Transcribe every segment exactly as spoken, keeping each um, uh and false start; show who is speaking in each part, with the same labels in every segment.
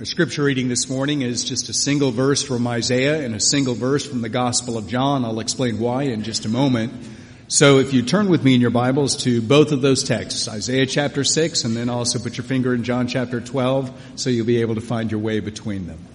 Speaker 1: Our scripture reading this morning is just a single verse from Isaiah and a single verse from the Gospel of John. I'll explain why in just a moment. So if you turn with me in your Bibles to both of those texts, Isaiah chapter six, and then also put your finger in John chapter twelve, so you'll be able to find your way between them.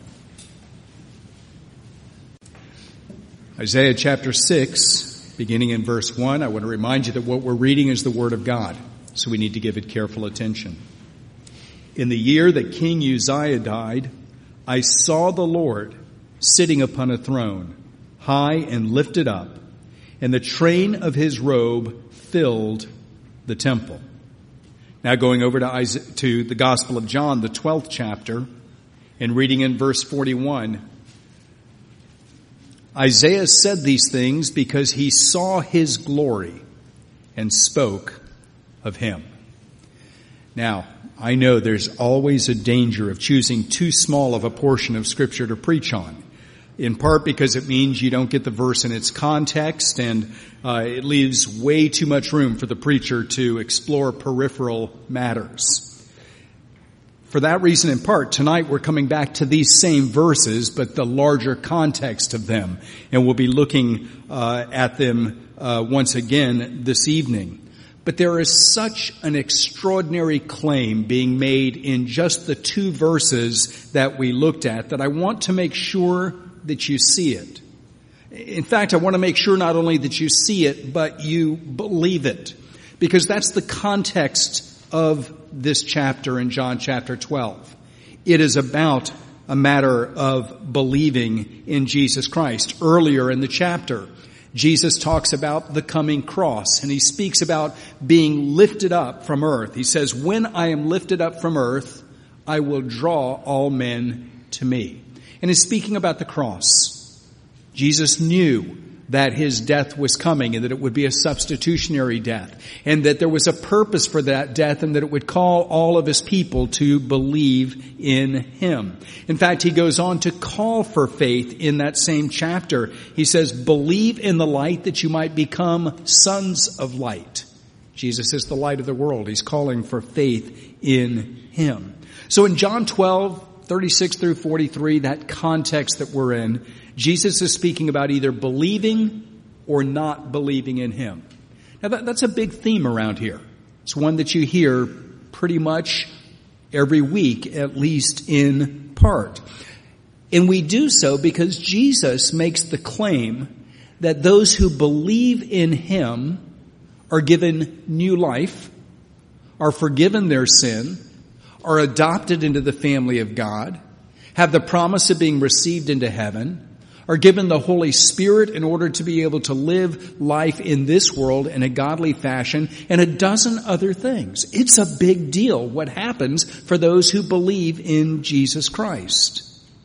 Speaker 1: Isaiah chapter six, beginning in verse one, I want to remind you that what we're reading is the Word of God, so we need to give it careful attention. In the year that King Uzziah died, I saw the Lord sitting upon a throne, high and lifted up, and the train of his robe filled the temple. Now going over to, Isaiah, to the Gospel of John, the twelfth chapter, and reading in verse forty-one, Isaiah said these things because he saw his glory and spoke of him. Now, I know there's always a danger of choosing too small of a portion of Scripture to preach on, in part because it means you don't get the verse in its context, and uh, it leaves way too much room for the preacher to explore peripheral matters. For that reason, in part, tonight we're coming back to these same verses, but the larger context of them, and we'll be looking uh, at them uh, once again this evening. But there is such an extraordinary claim being made in just the two verses that we looked at that I want to make sure that you see it. In fact, I want to make sure not only that you see it, but you believe it. Because that's the context of this chapter in John chapter twelve. It is about a matter of believing in Jesus Christ. Earlier in the chapter, Jesus talks about the coming cross, and he speaks about being lifted up from earth. He says, when I am lifted up from earth, I will draw all men to me. And he's speaking about the cross. Jesus knew that his death was coming and that it would be a substitutionary death, and that there was a purpose for that death, and that it would call all of his people to believe in him. In fact, he goes on to call for faith in that same chapter. He says, believe in the light that you might become sons of light. Jesus is the light of the world. He's calling for faith in him. So in John twelve, thirty-six through forty-three, that context that we're in, Jesus is speaking about either believing or not believing in him. Now that, that's a big theme around here. It's one that you hear pretty much every week, at least in part. And we do so because Jesus makes the claim that those who believe in him are given new life, are forgiven their sin, are adopted into the family of God, have the promise of being received into heaven, are given the Holy Spirit in order to be able to live life in this world in a godly fashion, and a dozen other things. It's a big deal what happens for those who believe in Jesus Christ.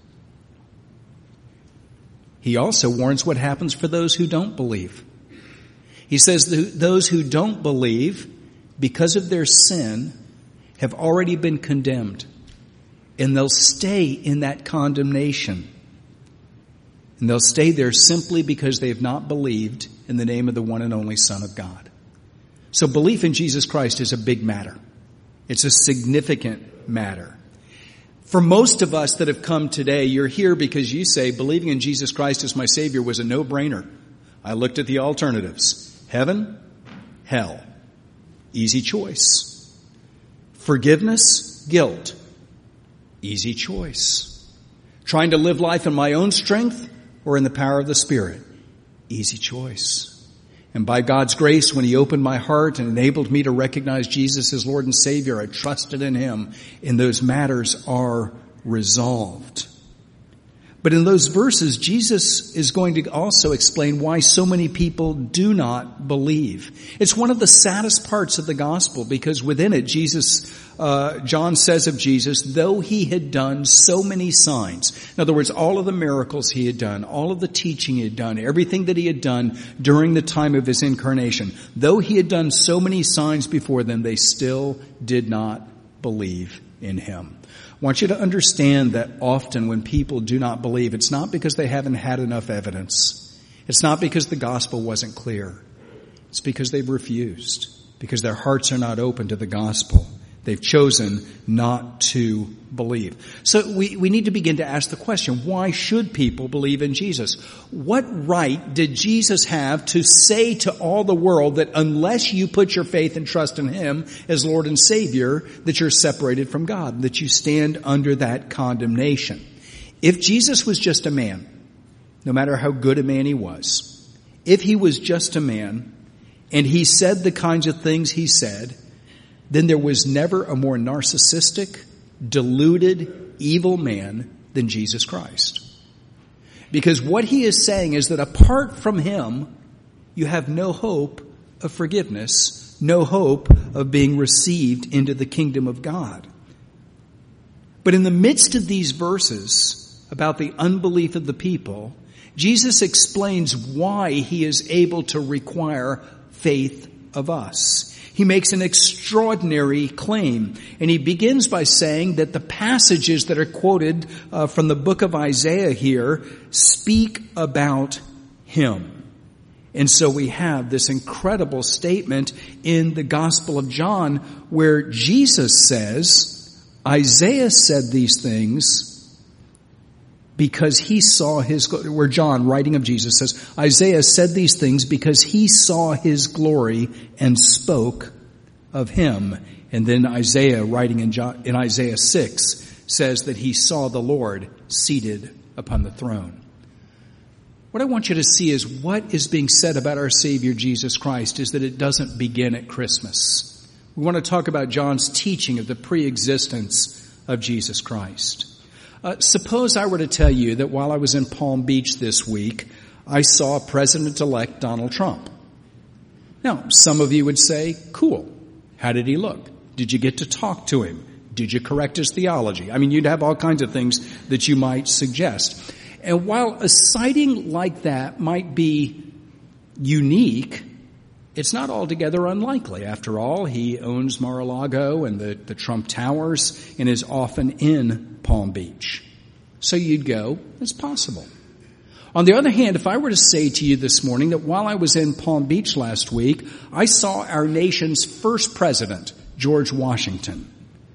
Speaker 1: He also warns what happens for those who don't believe. He says that those who don't believe, because of their sin, have already been condemned, and they'll stay in that condemnation. And they'll stay there simply because they have not believed in the name of the one and only Son of God. So belief in Jesus Christ is a big matter. It's a significant matter. For most of us that have come today, you're here because you say believing in Jesus Christ as my Savior was a no-brainer. I looked at the alternatives. Heaven, hell. Easy choice. Forgiveness, guilt. Easy choice. Trying to live life in my own strength or in the power of the Spirit? Easy choice. And by God's grace, when he opened my heart and enabled me to recognize Jesus as Lord and Savior, I trusted in him, and those matters are resolved. But in those verses, Jesus is going to also explain why so many people do not believe. It's one of the saddest parts of the gospel, because within it, Jesus, uh, John says of Jesus, though he had done so many signs. In other words, all of the miracles he had done, all of the teaching he had done, everything that he had done during the time of his incarnation, though he had done so many signs before them, they still did not believe in him. I want you to understand that often when people do not believe, it's not because they haven't had enough evidence. It's not because the gospel wasn't clear. It's because they've refused, because their hearts are not open to the gospel. They've chosen not to believe. So we, we need to begin to ask the question, why should people believe in Jesus? What right did Jesus have to say to all the world that unless you put your faith and trust in him as Lord and Savior, that you're separated from God, that you stand under that condemnation? If Jesus was just a man, no matter how good a man he was, if he was just a man and he said the kinds of things he said, then there was never a more narcissistic, deluded, evil man than Jesus Christ. Because what he is saying is that apart from him, you have no hope of forgiveness, no hope of being received into the kingdom of God. But in the midst of these verses about the unbelief of the people, Jesus explains why he is able to require faith of us. He makes an extraordinary claim, and he begins by saying that the passages that are quoted uh, from the book of Isaiah here speak about him. And so we have this incredible statement in the Gospel of John where Jesus says, Isaiah said these things because he saw his, where John, writing of Jesus, says, Isaiah said these things because he saw his glory and spoke of him. And then Isaiah, writing in, John, in Isaiah six, says that he saw the Lord seated upon the throne. What I want you to see is what is being said about our Savior Jesus Christ is that it doesn't begin at Christmas. We want to talk about John's teaching of the pre-existence of Jesus Christ. Uh, suppose I were to tell you that while I was in Palm Beach this week, I saw President-elect Donald Trump. Now, some of you would say, cool. How did he look? Did you get to talk to him? Did you correct his theology? I mean, you'd have all kinds of things that you might suggest. And while a sighting like that might be unique, it's not altogether unlikely. After all, he owns Mar-a-Lago and the, the Trump Towers and is often in Palm Beach. So you'd go, it's possible. On the other hand, if I were to say to you this morning that while I was in Palm Beach last week, I saw our nation's first president, George Washington.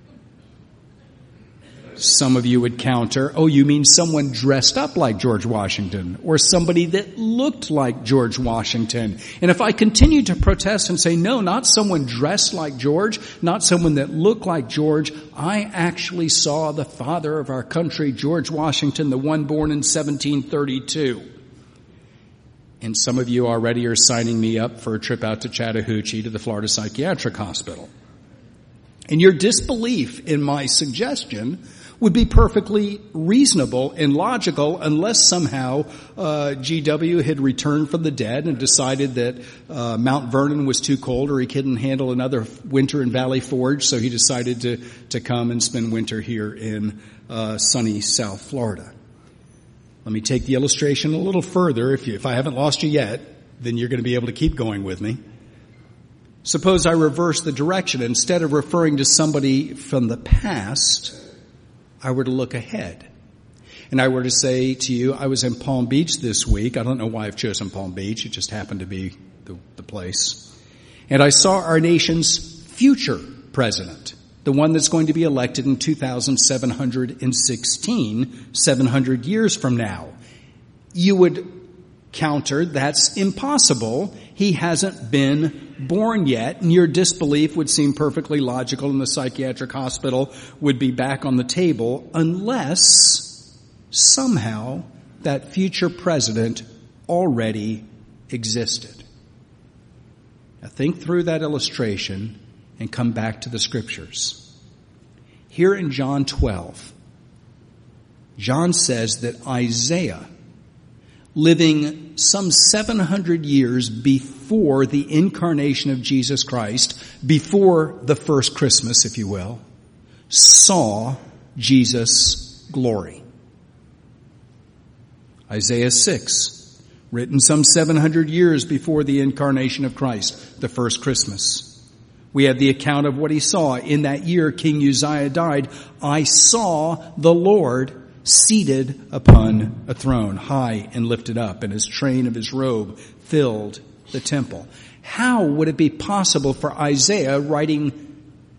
Speaker 1: Some of you would counter, oh, you mean someone dressed up like George Washington or somebody that looked like George Washington. And if I continue to protest and say, no, not someone dressed like George, not someone that looked like George, I actually saw the father of our country, George Washington, the one born in seventeen thirty-two. And some of you already are signing me up for a trip out to Chattahoochee to the Florida Psychiatric Hospital. And your disbelief in my suggestion would be perfectly reasonable and logical unless somehow uh G W had returned from the dead and decided that uh Mount Vernon was too cold or he couldn't handle another winter in Valley Forge, so he decided to to come and spend winter here in uh sunny South Florida. Let me take the illustration a little further. If you, if I haven't lost you yet, then you're going to be able to keep going with me. Suppose I reverse the direction. Instead of referring to somebody from the past, I were to look ahead. And I were to say to you, I was in Palm Beach this week. I don't know why I've chosen Palm Beach. It just happened to be the, the place. And I saw our nation's future president, the one that's going to be elected in two thousand seven hundred sixteen, seven hundred years from now. You would counter, that's impossible. He hasn't been born yet, and your disbelief would seem perfectly logical, and the psychiatric hospital would be back on the table unless somehow that future president already existed. Now think through that illustration and come back to the scriptures. Here in John twelve, John says that Isaiah, living some seven hundred years before the incarnation of Jesus Christ, before the first Christmas, if you will, saw Jesus' glory. Isaiah six, written some seven hundred years before the incarnation of Christ, the first Christmas. We have the account of what he saw. In that year King Uzziah died. I saw the Lord seated upon a throne, high and lifted up, and his train of his robe filled the temple. How would it be possible for Isaiah, writing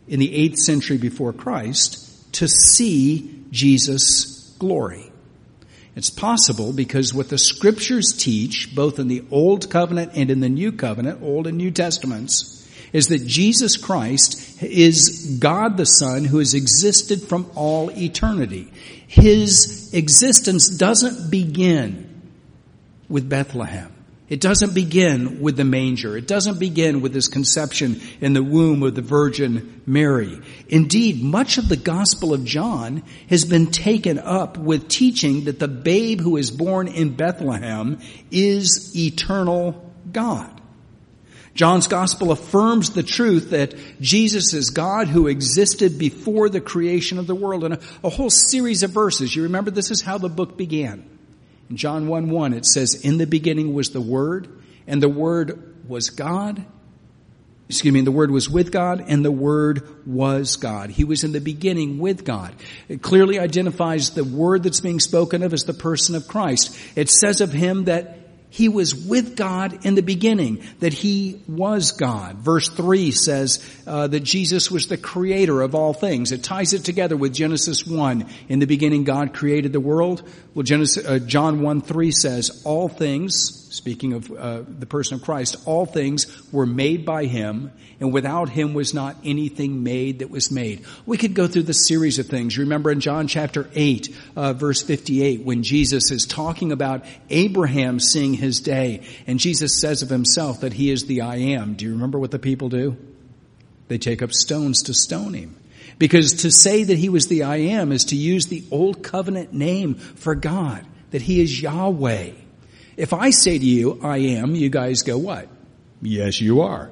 Speaker 1: in the eighth century before Christ to see Jesus' glory. It's possible because what the scriptures teach, both in the Old Covenant and in the New Covenant, Old and New Testaments, is that Jesus Christ is God the Son who has existed from all eternity. His existence doesn't begin with Bethlehem. It doesn't begin with the manger. It doesn't begin with his conception in the womb of the Virgin Mary. Indeed, much of the Gospel of John has been taken up with teaching that the babe who is born in Bethlehem is eternal God. John's Gospel affirms the truth that Jesus is God who existed before the creation of the world. And a, a whole series of verses. You remember this is how the book began. In John one one, it says, in the beginning was the Word, and the Word was God. Excuse me, the Word was with God, and the Word was God. He was in the beginning with God. It clearly identifies the Word that's being spoken of as the person of Christ. It says of him that he was with God in the beginning, that he was God. Verse three says uh, that Jesus was the creator of all things. It ties it together with Genesis one. In the beginning, God created the world. Well, Genesis, uh, John one three says, all things, speaking of uh, the person of Christ, all things were made by him, and without him was not anything made that was made. We could go through the series of things. Remember in John chapter eight, uh, verse fifty-eight, when Jesus is talking about Abraham seeing his day, and Jesus says of himself that he is the I am. Do you remember what the people do? They take up stones to stone him. Because to say that he was the I am is to use the old covenant name for God, that he is Yahweh. If I say to you, I am, you guys go, what? Yes, you are.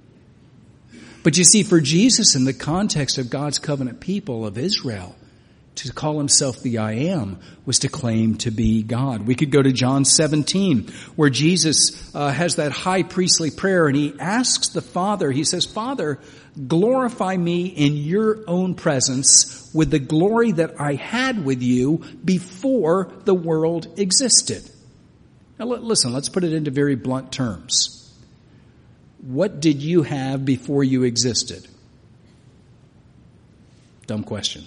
Speaker 1: But you see, for Jesus, in the context of God's covenant people of Israel, to call himself the I am was to claim to be God. We could go to John seventeen, where Jesus uh, has that high priestly prayer, and he asks the Father, he says, Father, glorify me in your own presence with the glory that I had with you before the world existed. Now listen, let's put it into very blunt terms. What did you have before you existed? Dumb question.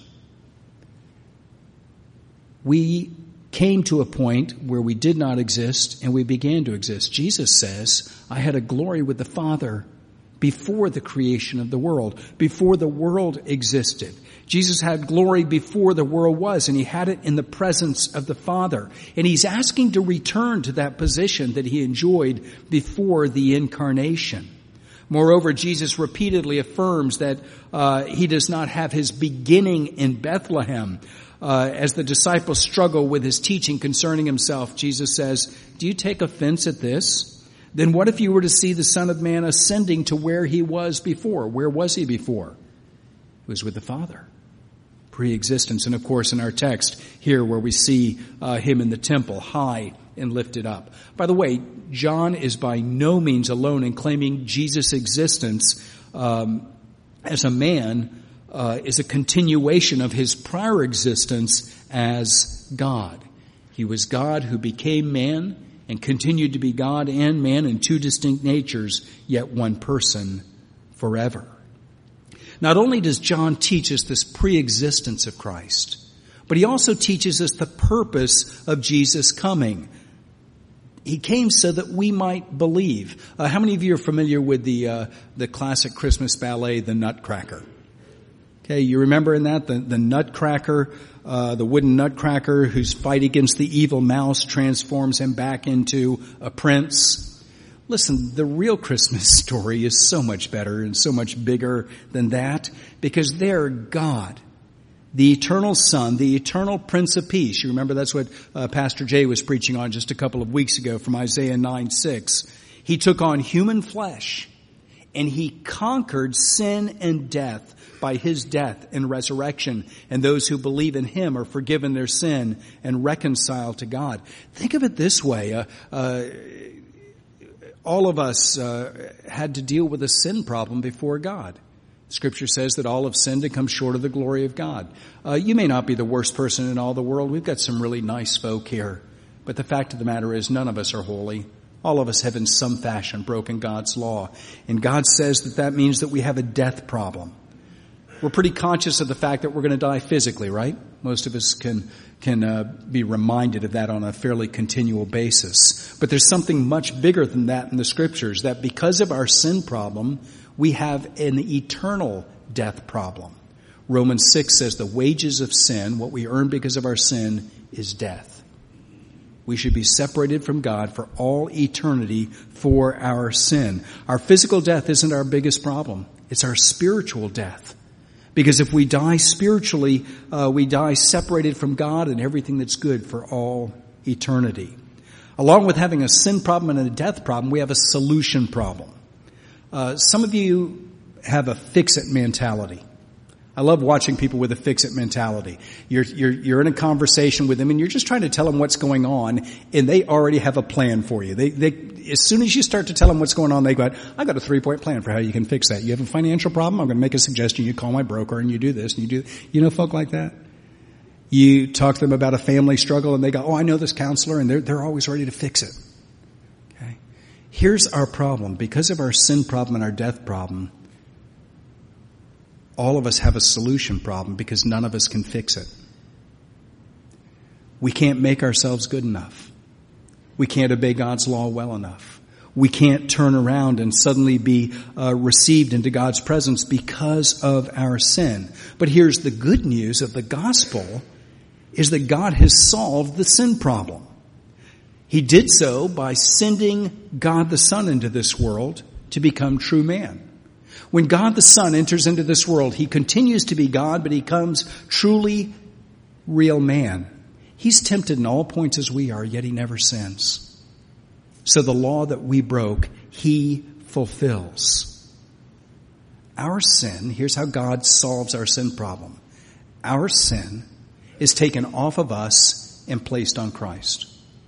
Speaker 1: We came to a point where we did not exist and we began to exist. Jesus says, I had a glory with the Father before the creation of the world, before the world existed. Jesus had glory before the world was, and he had it in the presence of the Father. And he's asking to return to that position that he enjoyed before the incarnation. Moreover, Jesus repeatedly affirms that uh, he does not have his beginning in Bethlehem. Uh, as the disciples struggle with his teaching concerning himself, Jesus says, do you take offense at this? Then what if you were to see the Son of Man ascending to where he was before? Where was he before? He was with the Father. Pre-existence. And of course, in our text here where we see uh, him in the temple, high and lifted up. By the way, John is by no means alone in claiming Jesus' existence um, as a man Uh, is a continuation of his prior existence as God. He was God who became man and continued to be God and man in two distinct natures, yet one person forever. Not only does John teach us this pre-existence of Christ, but he also teaches us the purpose of Jesus coming. He came so that we might believe. Uh, how many of you are familiar with the uh, the classic Christmas ballet, The Nutcracker? Okay, you remember in that, the, the nutcracker, uh, the wooden nutcracker whose fight against the evil mouse transforms him back into a prince. Listen, the real Christmas story is so much better and so much bigger than that, because there God, the eternal Son, the eternal Prince of Peace. You remember that's what uh, Pastor Jay was preaching on just a couple of weeks ago from Isaiah nine six. He took on human flesh and he conquered sin and death by his death and resurrection, and those who believe in him are forgiven their sin and reconciled to God. Think of it this way. Uh, uh, all of us uh, had to deal with a sin problem before God. Scripture says that all have sinned and come short of the glory of God. Uh, you may not be the worst person in all the world. We've got some really nice folk here. But the fact of the matter is none of us are holy. All of us have in some fashion broken God's law. And God says that that means that we have a death problem. We're pretty conscious of the fact that we're going to die physically, right? Most of us can can uh, be reminded of that on a fairly continual basis. But there's something much bigger than that in the Scriptures, that because of our sin problem, we have an eternal death problem. Romans six says the wages of sin, what we earn because of our sin, is death. We should be separated from God for all eternity for our sin. Our physical death isn't our biggest problem. It's our spiritual death. Because if we die spiritually, uh, we die separated from God and everything that's good for all eternity. Along with having a sin problem and a death problem, we have a solution problem. Uh, some of you have a fix-it mentality. I love watching people with a fix-it mentality. You're, you're, you're in a conversation with them and you're just trying to tell them what's going on, and they already have a plan for you. They, they, as soon as you start to tell them what's going on, they go, I got a three-point plan for how you can fix that. You have a financial problem? I'm going to make a suggestion. You call my broker and you do this and you do, you know folk like that? You talk to them about a family struggle and they go, oh, I know this counselor, and they're, they're always ready to fix it. Okay. Here's our problem. Because of our sin problem and our death problem, all of us have a solution problem because none of us can fix it. We can't make ourselves good enough. We can't obey God's law well enough. We can't turn around and suddenly be uh, received into God's presence because of our sin. But here's the good news of the gospel, is that God has solved the sin problem. He did so by sending God the Son into this world to become true man. When God the Son enters into this world, He continues to be God, but He comes truly real man. He's tempted in all points as we are, yet He never sins. So the law that we broke, He fulfills. Our sin, here's how God solves our sin problem. Our sin is taken off of us and placed on Christ.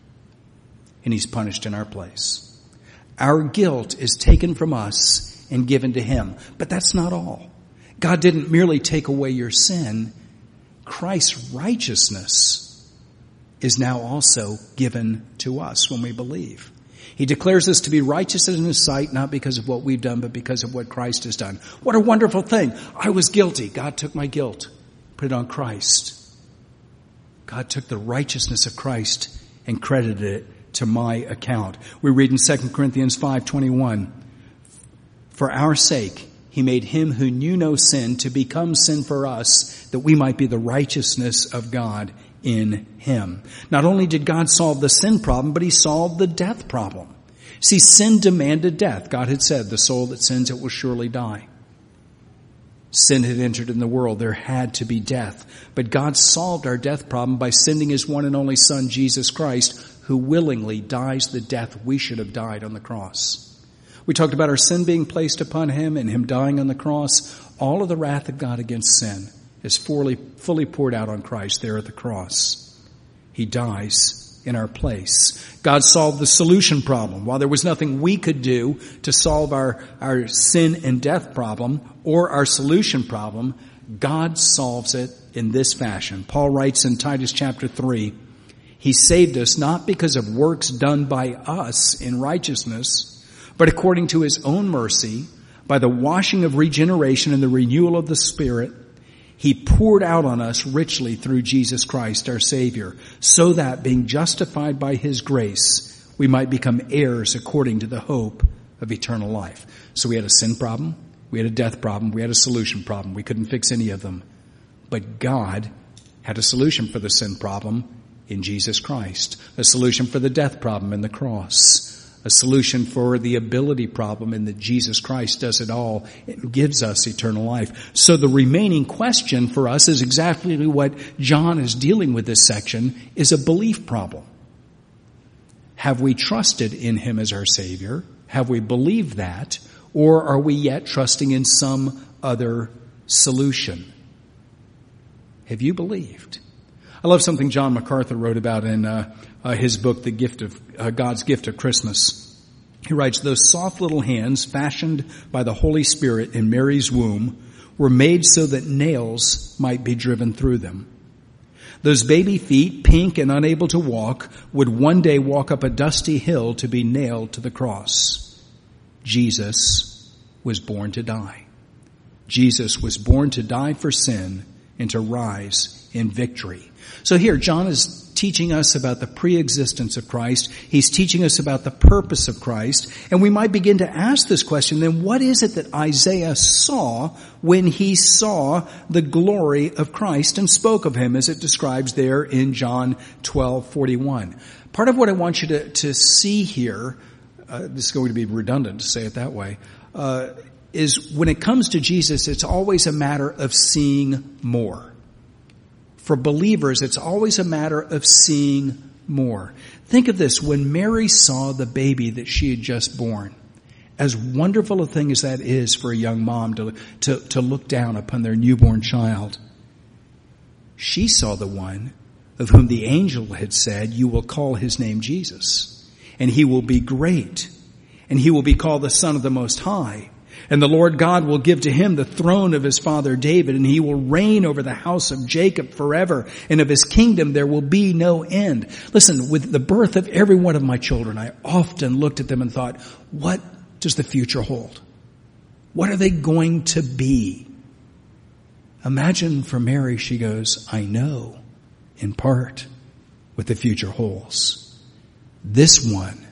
Speaker 1: And He's punished in our place. Our guilt is taken from us and given to Him. But that's not all. God didn't merely take away your sin. Christ's righteousness is now also given to us when we believe. He declares us to be righteous in His sight, not because of what we've done, but because of what Christ has done. What a wonderful thing. I was guilty. God took my guilt, put it on Christ. God took the righteousness of Christ and credited it to my account. We read in Second Corinthians five twenty-one, for our sake, He made Him who knew no sin to become sin for us, that we might be the righteousness of God in Him. Not only did God solve the sin problem, but He solved the death problem. See, sin demanded death. God had said, the soul that sins, it will surely die. Sin had entered in the world. There had to be death. But God solved our death problem by sending His one and only Son, Jesus Christ, who willingly dies the death we should have died on the cross. We talked about our sin being placed upon Him and Him dying on the cross. All of the wrath of God against sin is fully, fully poured out on Christ there at the cross. He dies in our place. God solved the solution problem. While there was nothing we could do to solve our, our sin and death problem or our solution problem, God solves it in this fashion. Paul writes in Titus chapter three, He saved us not because of works done by us in righteousness, but according to His own mercy, by the washing of regeneration and the renewal of the Spirit, He poured out on us richly through Jesus Christ, our Savior, so that, being justified by His grace, we might become heirs according to the hope of eternal life. So we had a sin problem, we had a death problem, we had a solution problem. We couldn't fix any of them. But God had a solution for the sin problem in Jesus Christ, a solution for the death problem in the cross, a solution for the ability problem in that Jesus Christ does it all and gives us eternal life. So the remaining question for us is exactly what John is dealing with this section, is a belief problem. Have we trusted in Him as our Savior? Have we believed that? Or are we yet trusting in some other solution? Have you believed? I love something John MacArthur wrote about in uh, uh, his book, The Gift of uh, God's Gift of Christmas. He writes, those soft little hands fashioned by the Holy Spirit in Mary's womb were made so that nails might be driven through them. Those baby feet, pink and unable to walk, would one day walk up a dusty hill to be nailed to the cross. Jesus was born to die. Jesus was born to die for sin and to rise in victory. So here, John is teaching us about the pre-existence of Christ. He's teaching us about the purpose of Christ. And we might begin to ask this question, then what is it that Isaiah saw when he saw the glory of Christ and spoke of him, as it describes there in John twelve forty-one? Part of what I want you to, to see here, uh, this is going to be redundant to say it that way, uh, is when it comes to Jesus, it's always a matter of seeing more. For believers, it's always a matter of seeing more. Think of this. When Mary saw the baby that she had just born, as wonderful a thing as that is for a young mom to, to, to look down upon their newborn child, she saw the one of whom the angel had said, "You will call his name Jesus, and he will be great, and he will be called the Son of the Most High. And the Lord God will give to him the throne of his father David, and he will reign over the house of Jacob forever, and of his kingdom there will be no end." Listen, with the birth of every one of my children, I often looked at them and thought, what does the future hold? What are they going to be? Imagine for Mary, she goes, I know in part what the future holds. This one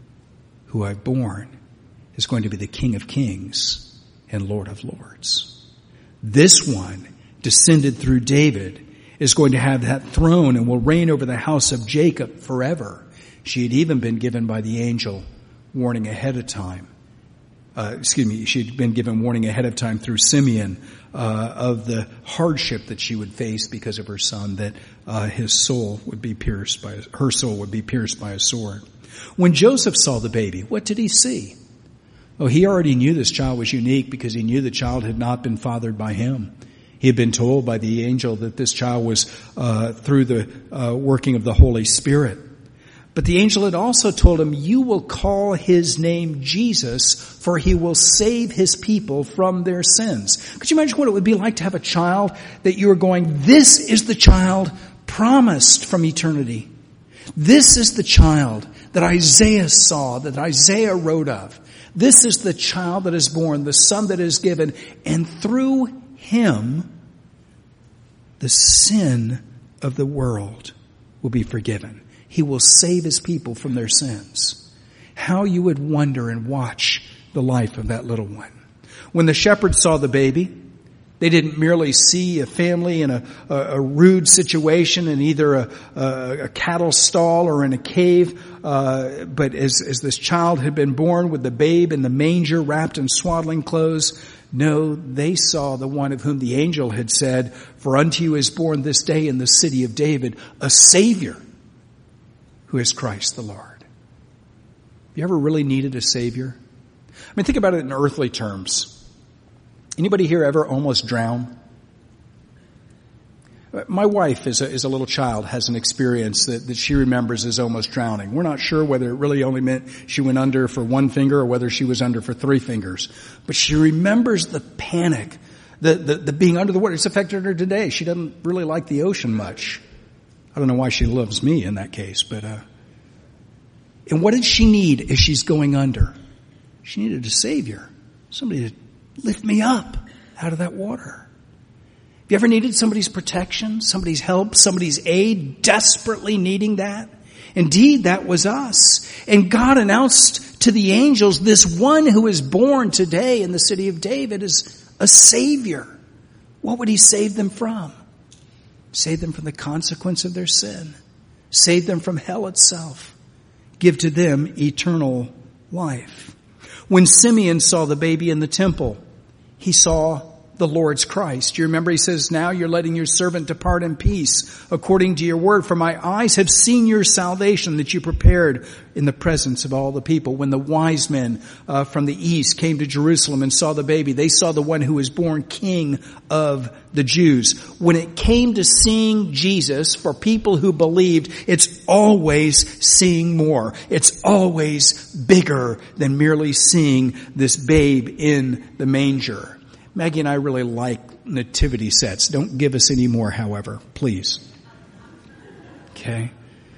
Speaker 1: who I've borne is going to be the King of Kings and Lord of Lords. This one, descended through David, is going to have that throne and will reign over the house of Jacob forever. She had even been given by the angel warning ahead of time. Uh, excuse me, she had been given warning ahead of time through Simeon uh, of the hardship that she would face because of her son, that uh, his soul would be pierced by, her soul would be pierced by a sword. When Joseph saw the baby, what did he see? Oh, he already knew this child was unique because he knew the child had not been fathered by him. He had been told by the angel that this child was uh, through the uh, working of the Holy Spirit. But the angel had also told him, "You will call his name Jesus, for he will save his people from their sins." Could you imagine what it would be like to have a child that you were going, this is the child promised from eternity. This is the child that Isaiah saw, that Isaiah wrote of. This is the child that is born, the son that is given, and through him, the sin of the world will be forgiven. He will save his people from their sins. How you would wonder and watch the life of that little one. When the shepherds saw the baby, they didn't merely see a family in a, a, a rude situation in either a, a, a cattle stall or in a cave, uh, but as, as this child had been born with the babe in the manger wrapped in swaddling clothes, no, they saw the one of whom the angel had said, "For unto you is born this day in the city of David a Savior, who is Christ the Lord." Have you ever really needed a Savior? I mean, think about it in earthly terms. Anybody here ever almost drown? My wife, as a, as a little child, has an experience that, that she remembers as almost drowning. We're not sure whether it really only meant she went under for one finger or whether she was under for three fingers. But she remembers the panic, the, the, the being under the water. It's affected her today. She doesn't really like the ocean much. I don't know why she loves me in that case, but, uh, and what did she need as she's going under? She needed a Savior. Somebody to lift me up out of that water. Have you ever needed somebody's protection, somebody's help, somebody's aid, desperately needing that? Indeed, that was us. And God announced to the angels, this one who is born today in the city of David is a Savior. What would he save them from? Save them from the consequence of their sin. Save them from hell itself. Give to them eternal life. When Simeon saw the baby in the temple, he saw the Lord's Christ. You remember he says, "Now you're letting your servant depart in peace according to your word. For my eyes have seen your salvation that you prepared in the presence of all the people." When the wise men uh, from the east came to Jerusalem and saw the baby, they saw the one who was born King of the Jews. When it came to seeing Jesus, for people who believed, it's always seeing more. It's always bigger than merely seeing this babe in the manger. Maggie and I really like nativity sets. Don't give us any more, however, please. Okay?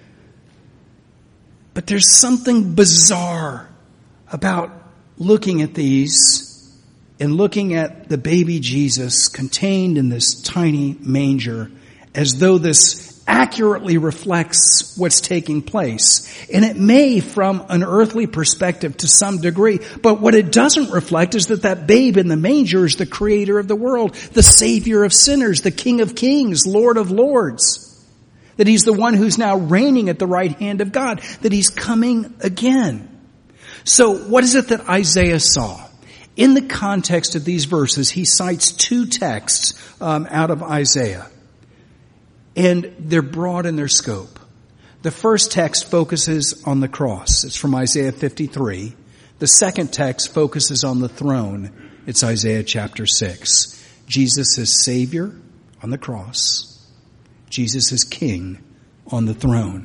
Speaker 1: But there's something bizarre about looking at these in looking at the baby Jesus contained in this tiny manger as though this accurately reflects what's taking place. And it may from an earthly perspective to some degree, but what it doesn't reflect is that that babe in the manger is the creator of the world, the savior of sinners, the King of kings, Lord of lords. That he's the one who's now reigning at the right hand of God, that he's coming again. So what is it that Isaiah saw? In the context of these verses, he cites two texts um, out of Isaiah. And they're broad in their scope. The first text focuses on the cross. It's from Isaiah fifty-three. The second text focuses on the throne. It's Isaiah chapter six. Jesus is Savior on the cross. Jesus is King on the throne.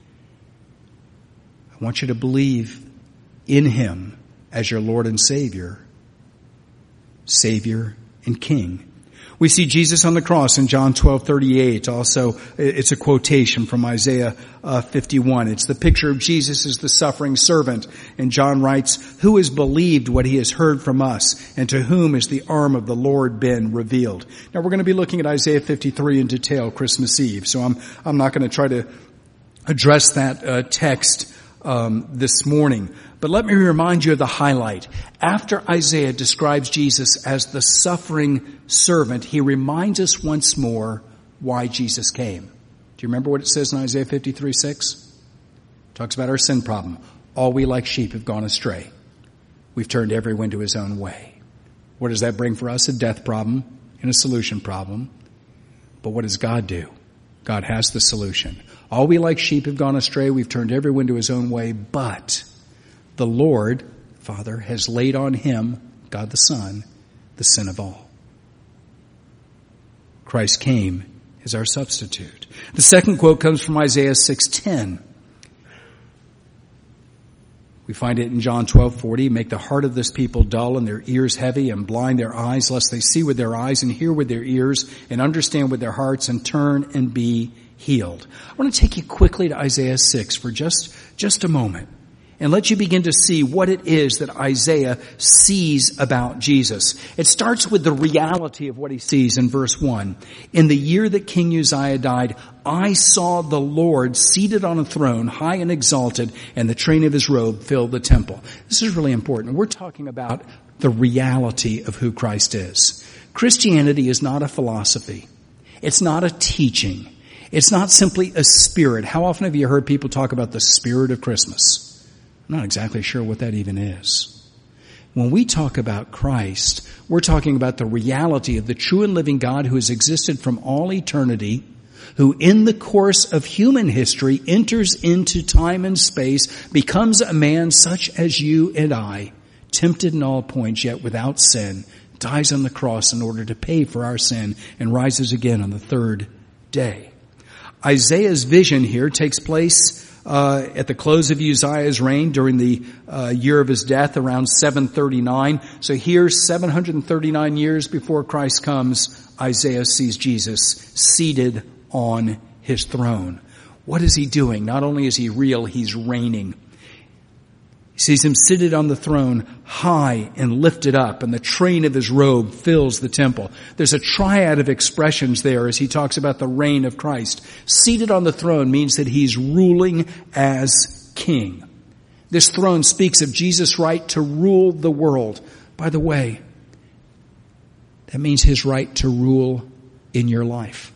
Speaker 1: I want you to believe in Him as your Lord and Savior. Savior and King. We see Jesus on the cross in John twelve thirty-eight. Also, it's a quotation from Isaiah uh, fifty-one. It's the picture of Jesus as the suffering servant. And John writes, "Who has believed what he has heard from us, and to whom has the arm of the Lord been revealed?" Now, we're going to be looking at Isaiah fifty-three in detail Christmas Eve, so I'm I'm not going to try to address that uh, text um, this morning. But let me remind you of the highlight. After Isaiah describes Jesus as the suffering servant, he reminds us once more why Jesus came. Do you remember what it says in Isaiah fifty-three six? It talks about our sin problem. All we like sheep have gone astray. We've turned everyone to his own way. What does that bring for us? A death problem and a solution problem. But what does God do? God has the solution. All we like sheep have gone astray. We've turned everyone to his own way, but the Lord, Father, has laid on him, God the Son, the sin of all. Christ came as our substitute. The second quote comes from Isaiah six ten. We find it in John twelve forty. "Make the heart of this people dull and their ears heavy, and blind their eyes, lest they see with their eyes and hear with their ears and understand with their hearts and turn and be healed." I want to take you quickly to Isaiah six for just, just a moment. And let you begin to see what it is that Isaiah sees about Jesus. It starts with the reality of what he sees in verse one. "In the year that King Uzziah died, I saw the Lord seated on a throne, high and exalted, and the train of his robe filled the temple." This is really important. We're talking about the reality of who Christ is. Christianity is not a philosophy. It's not a teaching. It's not simply a spirit. How often have you heard people talk about the spirit of Christmas? I'm not exactly sure what that even is. When we talk about Christ, we're talking about the reality of the true and living God who has existed from all eternity, who in the course of human history enters into time and space, becomes a man such as you and I, tempted in all points yet without sin, dies on the cross in order to pay for our sin, and rises again on the third day. Isaiah's vision here takes place Uh, at the close of Uzziah's reign during the uh, year of his death around seven thirty-nine. So here, seven hundred thirty-nine years before Christ comes, Isaiah sees Jesus seated on his throne. What is he doing? Not only is he real, he's reigning. He sees him seated on the throne, high and lifted up, and the train of his robe fills the temple. There's a triad of expressions there as he talks about the reign of Christ. Seated on the throne means that he's ruling as king. This throne speaks of Jesus' right to rule the world. By the way, that means his right to rule in your life.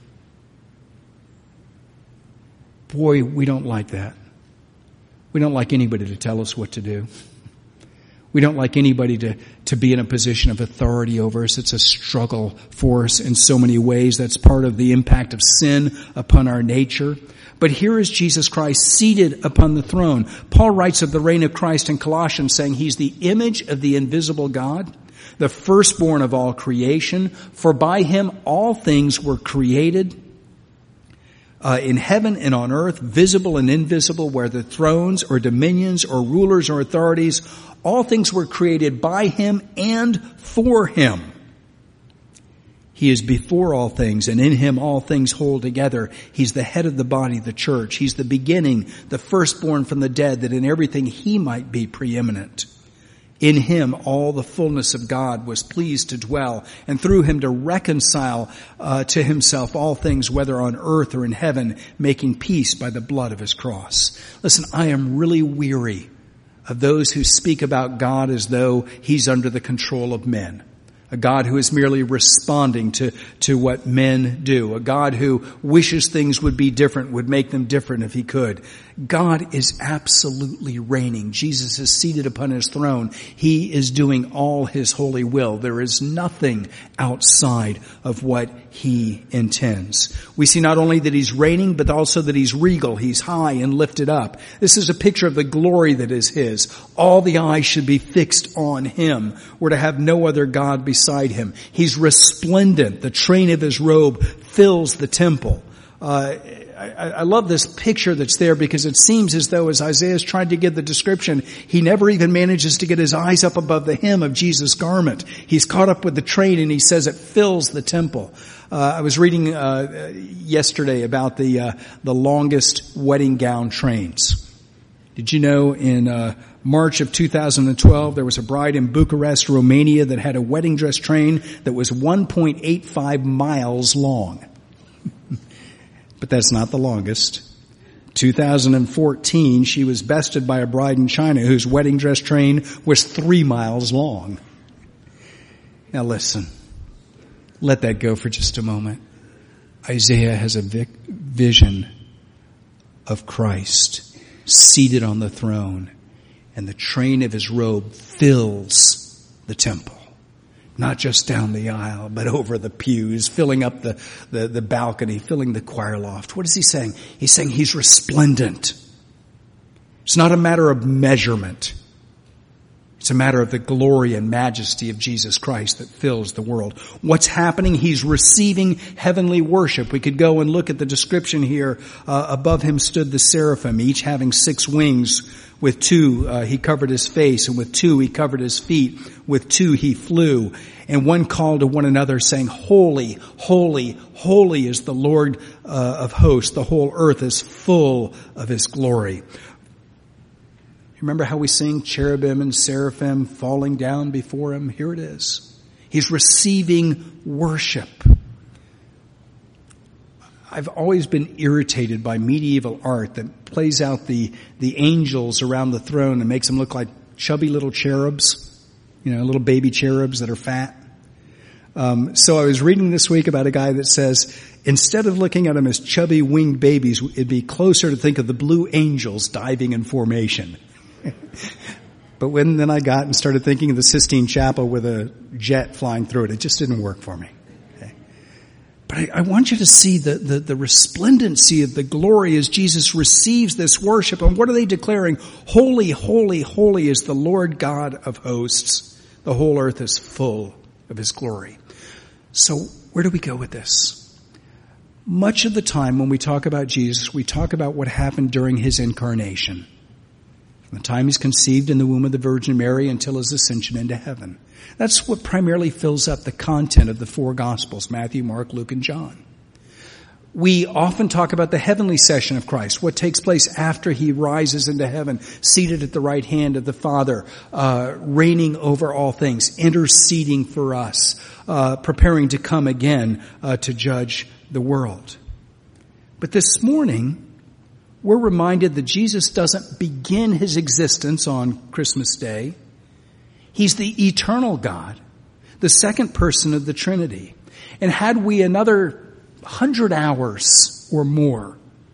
Speaker 1: Boy, we don't like that. We don't like anybody to tell us what to do. We don't like anybody to, to be in a position of authority over us. It's a struggle for us in so many ways. That's part of the impact of sin upon our nature. But here is Jesus Christ seated upon the throne. Paul writes of the reign of Christ in Colossians, saying he's the image of the invisible God, the firstborn of all creation. For by him all things were created, Uh, in heaven and on earth, visible and invisible, whether thrones or dominions or rulers or authorities, all things were created by him and for him. He is before all things, and in him all things hold together. He's the head of the body, the church. He's the beginning, the firstborn from the dead, that in everything he might be preeminent. In him all the fullness of God was pleased to dwell, and through him to reconcile uh, to himself all things, whether on earth or in heaven, making peace by the blood of his cross. Listen, I am really weary of those who speak about God as though he's under the control of men. A God who is merely responding to, to what men do. A God who wishes things would be different, would make them different if he could. God is absolutely reigning. Jesus is seated upon his throne. He is doing all his holy will. There is nothing outside of what he intends. We see not only that he's reigning, but also that he's regal. He's high and lifted up. This is a picture of the glory that is his. All the eyes should be fixed on him. We're to have no other God beside him. He's resplendent. The train of his robe fills the temple. Uh, I, I love this picture that's there because it seems as though as Isaiah's tried to give the description, he never even manages to get his eyes up above the hem of Jesus' garment. He's caught up with the train and he says it fills the temple. Uh, I was reading uh, yesterday about the uh, the longest wedding gown trains. Did you know in uh, March of two thousand twelve there was a bride in Bucharest, Romania that had a wedding dress train that was one point eight five miles long. But that's not the longest. two thousand fourteen, she was bested by a bride in China whose wedding dress train was three miles long. Now listen, let that go for just a moment. Isaiah has a vic- vision of Christ seated on the throne, and the train of his robe fills the temple. Not just down the aisle, but over the pews, filling up the, the, the balcony, filling the choir loft. What is he saying? He's saying he's resplendent. It's not a matter of measurement. It's a matter of the glory and majesty of Jesus Christ that fills the world. What's happening? He's receiving heavenly worship. We could go and look at the description here. Uh, above him stood the seraphim, each having six wings. With two, uh, he covered his face, and with two, he covered his feet. With two, he flew. And one called to one another, saying, Holy, holy, holy is the Lord uh, of hosts. The whole earth is full of his glory. Remember how we sing cherubim and seraphim falling down before him? Here it is. He's receiving worship. I've always been irritated by medieval art that plays out the, the angels around the throne and makes them look like chubby little cherubs, you know, little baby cherubs that are fat. Um, so I was reading this week about a guy that says, instead of looking at them as chubby winged babies, it'd be closer to think of the blue angels diving in formation. But when then I got and started thinking of the Sistine Chapel with a jet flying through it, it just didn't work for me. But I, I want you to see the, the, the resplendency of the glory as Jesus receives this worship. And what are they declaring? Holy, holy, holy is the Lord God of hosts. The whole earth is full of his glory. So where do we go with this? Much of the time when we talk about Jesus, we talk about what happened during his incarnation. From the time he's conceived in the womb of the Virgin Mary until his ascension into heaven. That's what primarily fills up the content of the four Gospels, Matthew, Mark, Luke, and John. We often talk about the heavenly session of Christ, what takes place after he rises into heaven, seated at the right hand of the Father, uh, reigning over all things, interceding for us, uh, preparing to come again uh, to judge the world. But this morning, we're reminded that Jesus doesn't begin his existence on Christmas Day. He's the eternal God, the second person of the Trinity. And had we another hundred hours or more,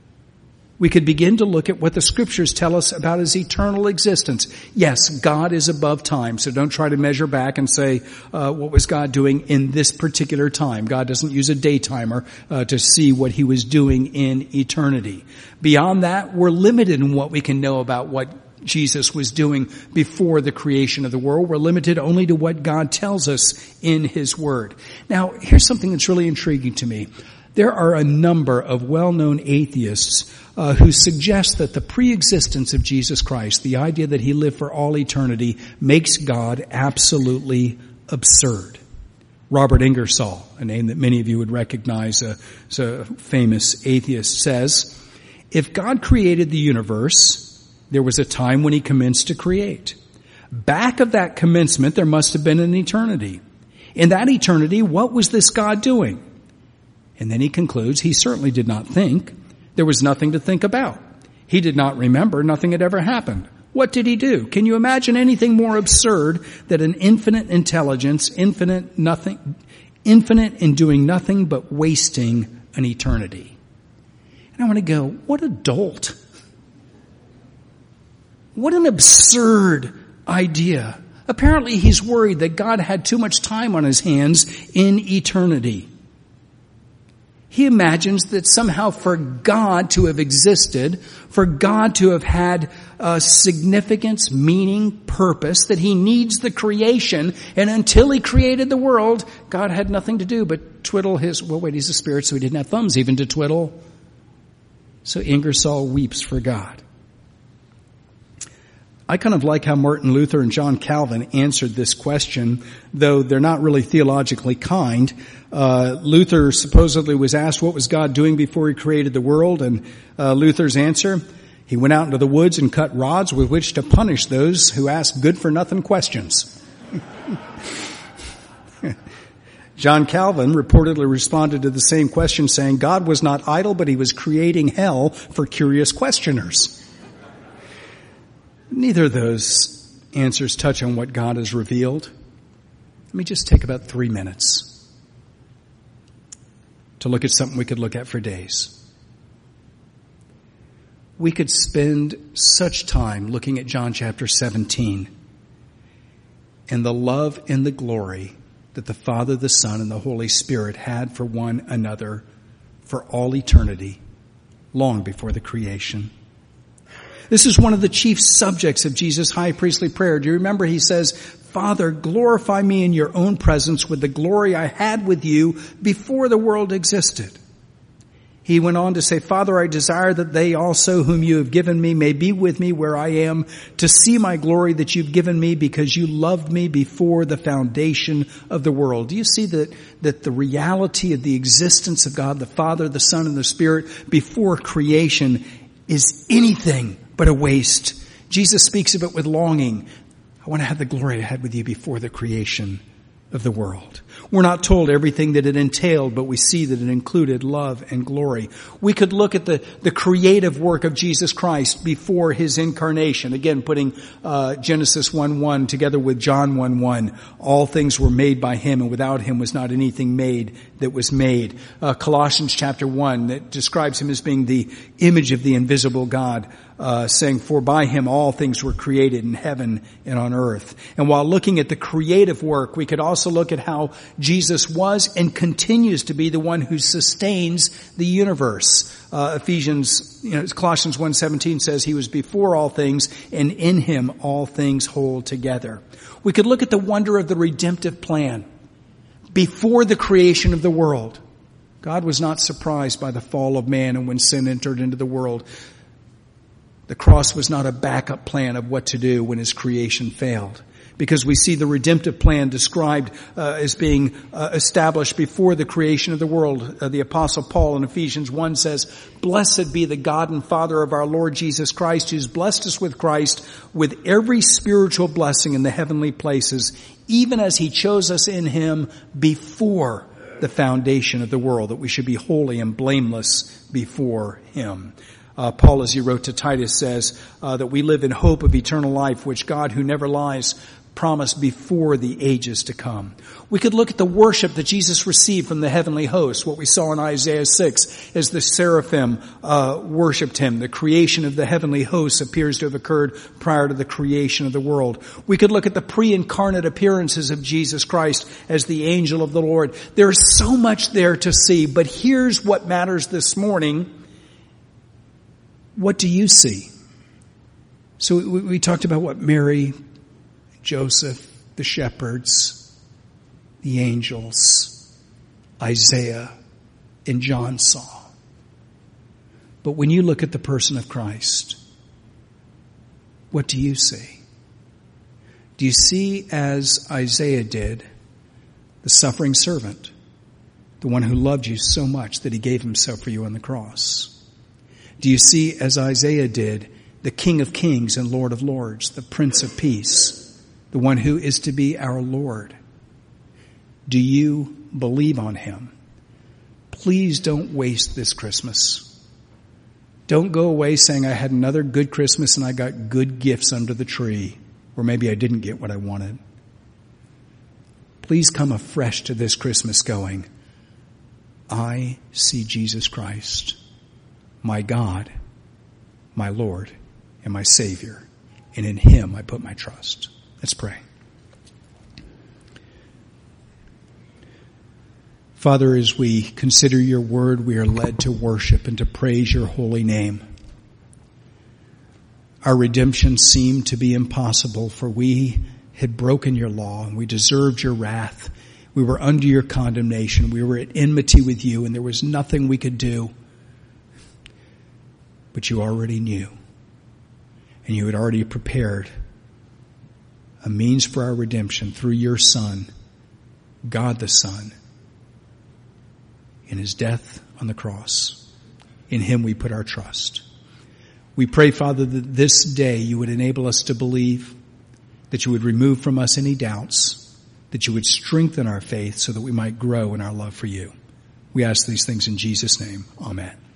Speaker 1: we could begin to look at what the scriptures tell us about his eternal existence. Yes, God is above time, so don't try to measure back and say, uh, what was God doing in this particular time? God doesn't use a day timer uh, to see what he was doing in eternity. Beyond that, we're limited in what we can know about what Jesus was doing before the creation of the world. We're limited only to what God tells us in his word. Now, here's something that's really intriguing to me. There are a number of well-known atheists uh, who suggest that the pre-existence of Jesus Christ, the idea that he lived for all eternity, makes God absolutely absurd. Robert Ingersoll, a name that many of you would recognize, a, a famous atheist, says, if God created the universe, there was a time when he commenced to create. back of that commencement, there must have been an eternity. In that eternity, what was this God doing? And then he concludes, he certainly did not think. There was nothing to think about. He did not remember. Nothing had ever happened. What did he do? Can you imagine anything more absurd than an infinite intelligence, infinite nothing, infinite in doing nothing but wasting an eternity? And I want to go, what a dolt. What an absurd idea. Apparently he's worried that God had too much time on his hands in eternity. He imagines that somehow for God to have existed, for God to have had a significance, meaning, purpose, that he needs the creation, and until he created the world, God had nothing to do but twiddle his, well wait, he's a spirit, so he didn't have thumbs even to twiddle. So Ingersoll weeps for God. I kind of like how Martin Luther and John Calvin answered this question, though they're not really theologically kind. Uh, Luther supposedly was asked what was God doing before he created the world, and uh, Luther's answer, he went out into the woods and cut rods with which to punish those who asked good-for-nothing questions. John Calvin reportedly responded to the same question saying, God was not idle, but he was creating hell for curious questioners. Neither of those answers touch on what God has revealed. Let me just take about three minutes to look at something we could look at for days. We could spend such time looking at John chapter seventeen and the love and the glory that the Father, the Son, and the Holy Spirit had for one another for all eternity, long before the creation. This is one of the chief subjects of Jesus' high priestly prayer. Do you remember he says, Father, glorify me in your own presence with the glory I had with you before the world existed. He went on to say, Father, I desire that they also whom you have given me may be with me where I am, to see my glory that you've given me because you loved me before the foundation of the world. Do you see that, that the reality of the existence of God, the Father, the Son, and the Spirit before creation is anything but a waste? Jesus speaks of it with longing. I want to have the glory I had with you before the creation of the world. We're not told everything that it entailed, but we see that it included love and glory. We could look at the, the creative work of Jesus Christ before his incarnation. Again, putting uh, Genesis one one together with John one one. All things were made by him, and without him was not anything made that was made. Uh, Colossians chapter one that describes him as being the image of the invisible God. Uh, saying, for by him all things were created in heaven and on earth. And while looking at the creative work, we could also look at how Jesus was and continues to be the one who sustains the universe. Uh, Ephesians, you know, Colossians one seventeen says he was before all things, and in him all things hold together. We could look at the wonder of the redemptive plan. Before the creation of the world, God was not surprised by the fall of man and when sin entered into the world. The cross was not a backup plan of what to do when his creation failed, because we see the redemptive plan described uh, as being uh, established before the creation of the world. Uh, the Apostle Paul in Ephesians one says, Blessed be the God and Father of our Lord Jesus Christ, who's blessed us with Christ with every spiritual blessing in the heavenly places, even as he chose us in him before the foundation of the world, that we should be holy and blameless before him. Uh, Paul, as he wrote to Titus, says uh, that we live in hope of eternal life, which God, who never lies, promised before the ages to come. We could look at the worship that Jesus received from the heavenly host, what we saw in Isaiah six, as the seraphim uh, worshipped him. The creation of the heavenly hosts appears to have occurred prior to the creation of the world. We could look at the pre-incarnate appearances of Jesus Christ as the angel of the Lord. There's so much there to see, but here's what matters this morning. What do you see? So we, we talked about what Mary, Joseph, the shepherds, the angels, Isaiah, and John saw. But when you look at the person of Christ, what do you see? Do you see, as Isaiah did, the suffering servant, the one who loved you so much that he gave himself for you on the cross? Do you see, as Isaiah did, the King of Kings and Lord of Lords, the Prince of Peace, the one who is to be our Lord. Do you believe on him? Please don't waste this Christmas. Don't go away saying I had another good Christmas and I got good gifts under the tree, or maybe I didn't get what I wanted. Please come afresh to this Christmas going, I see Jesus Christ, my God, my Lord, and my Savior, and in him I put my trust. Let's pray. Father, as we consider your word, we are led to worship and to praise your holy name. Our redemption seemed to be impossible, for we had broken your law and we deserved your wrath. We were under your condemnation. We were at enmity with you, and there was nothing we could do. But you already knew, and you had already prepared a means for our redemption through your Son, God the Son, in his death on the cross. In him we put our trust. We pray, Father, that this day you would enable us to believe, that you would remove from us any doubts, that you would strengthen our faith so that we might grow in our love for you. We ask these things in Jesus' name. Amen.